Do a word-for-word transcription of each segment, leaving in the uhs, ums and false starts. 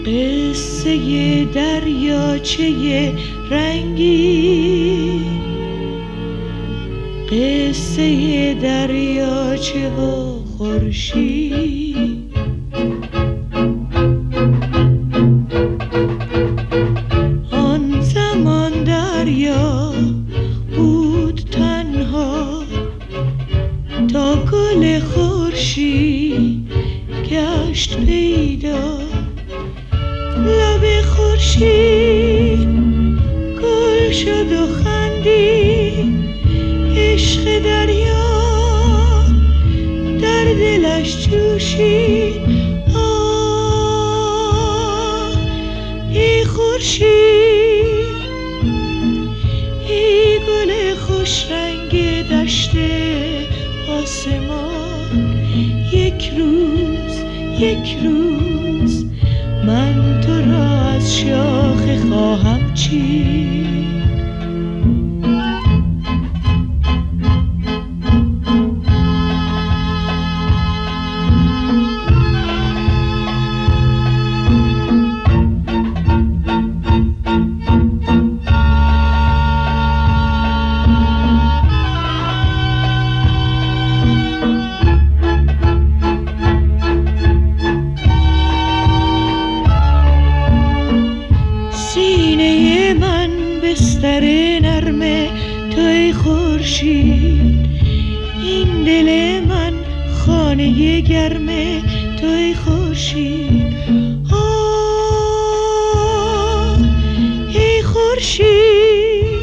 قصه دریاچه رنگی، قصه دریاچه و خورشید. آن زمان دریا بود تنها تا گل خورشید گشت پیدا. لب خورشید گل شد و خندید، عشق دریا در دلش جوشید. آه ای خورشید، ای گل خوش رنگ دشت آسمان، یک روز یک روز من تو را از شاخه خواهم چید. سینه من بستر نرم توی خورشید، این دل من خانه گرم توی خورشید. آه ای خورشید،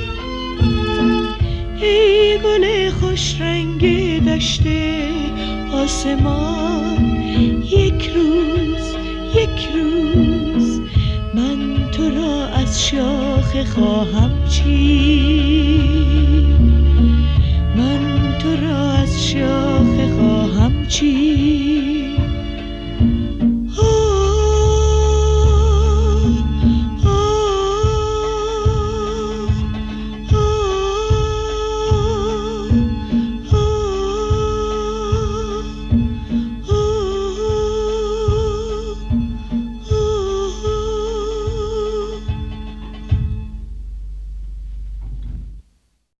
ای گل خوش رنگ دشت آسمان، یک روز یک روز من تو را از شاخه خواهم چید، من تو را از شاخه خواهم چید.